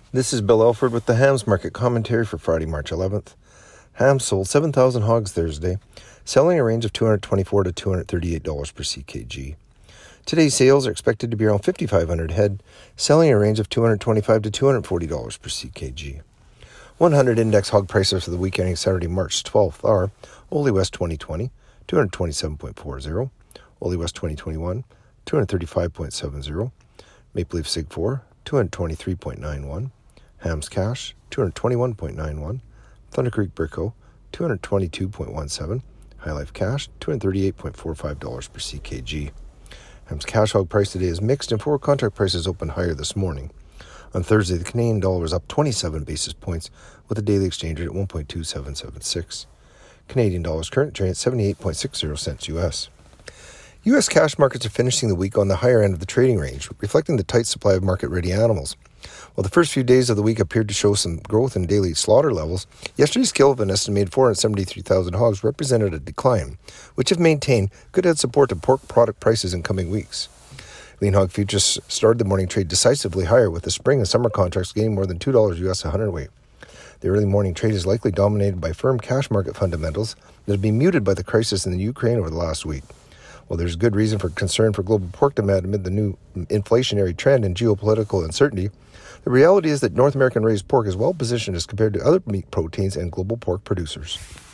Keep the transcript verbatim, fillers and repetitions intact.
This is Bill Elford with the Hams Market Commentary for Friday, March eleventh. Hams sold seven thousand hogs Thursday, selling a range of two hundred twenty-four dollars to two hundred thirty-eight dollars per C K G. Today's sales are expected to be around fifty-five hundred head, selling a range of two hundred twenty-five dollars to two hundred forty dollars per C K G. one hundred index hog prices for the week ending Saturday, March twelfth are Ole West twenty twenty, two hundred twenty-seven point four zero, Ole West twenty twenty-one, two hundred thirty-five point seven zero, Maple Leaf Sig four, two hundred twenty-three point nine one, Hams Cash, two hundred twenty-one point nine one, Thunder Creek Brico, two hundred twenty-two point one seven, High Life Cash, two hundred thirty-eight point four five dollars per C K G. Hams Cash hog price today is mixed and forward contract prices opened higher this morning. On Thursday, the Canadian dollar was up twenty-seven basis points with the daily exchange rate at one point two seven seven six. Canadian dollars current trading at seventy-eight point six zero cents U S. U S cash markets are finishing the week on the higher end of the trading range, reflecting the tight supply of market-ready animals. While the first few days of the week appeared to show some growth in daily slaughter levels, yesterday's kill of an estimated four hundred seventy-three thousand hogs represented a decline, which, if maintained, could add support to pork product prices in coming weeks. Lean hog futures started the morning trade decisively higher, with the spring and summer contracts gaining more than two dollars U S a hundredweight. The early morning trade is likely dominated by firm cash market fundamentals that have been muted by the crisis in the Ukraine over the last week. While there's good reason for concern for global pork demand amid the new inflationary trend and geopolitical uncertainty, the reality is that North American raised pork is well positioned as compared to other meat proteins and global pork producers.